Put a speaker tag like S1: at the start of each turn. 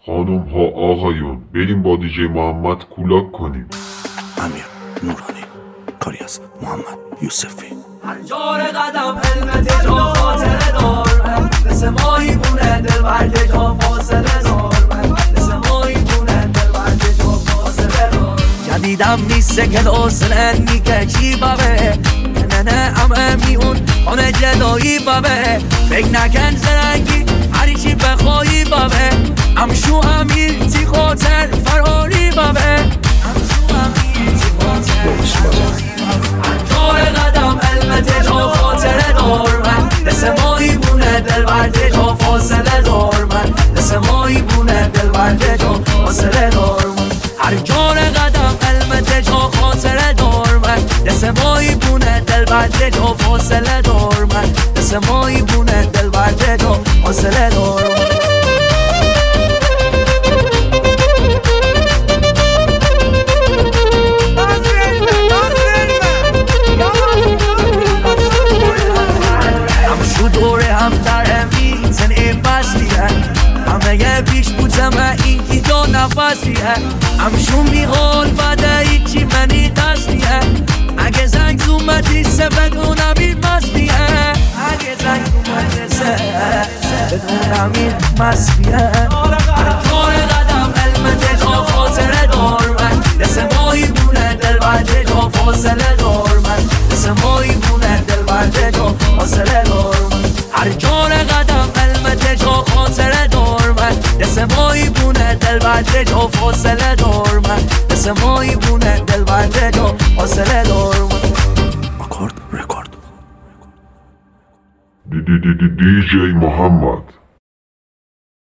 S1: خانم ها آقایون بریم با دیجی محمد کولاک کنیم.
S2: امیر نورانی، کاری از محمد یوسفی.
S3: هر جار قدم علمت جا خاطره دار، مثل ماهی بونه دل برد جا فاصله دار، مثل ماهی بونه دل برد جا فاصله دار. جدیدم نیسته که دوستن میکشی بابه، نه همه میون خانه جدایی بابه. فکر نکن زرنگی هری چی بخوایی بابه، امشو امیر تی خاطر فراری بابه، امشو امیر تی خاطر هر جار قدم علمت جا خاطره دار، من مثل ماهی بونه دل برد جا فاصله دار، من مثل ماهی بونه دل برد جا فاصله دار. هر جار قدم علمت جا خاطره دار، من مثل ماهی بونه دل برد جا فاصله دار، من مثل ماهی بونه دل برد جا فاصله دار. هم در میتن بستیه، همه پیش بودم این کی جا نفسیه، همشون بیغال بده ایچی منی دستیه، اگه زنگ زومتی سه بدونم این مستیه، اگه زنگ زومتی سه بدونم این مستیه. هر جار قدم علمت جا خاطره دار، من مثل ماهی بونه دل برد جا فاصله دار، من مثل ماهی بونه دل برد جا فاصله دار. هر جار قدم علمت جا خاطره دار، من مثل ماهی بونه دل برد جا فاصله دار، من مثل ماهی بونه دل برد جا فاصله دار.
S2: آکورد رکورد.
S1: دیجی محمد.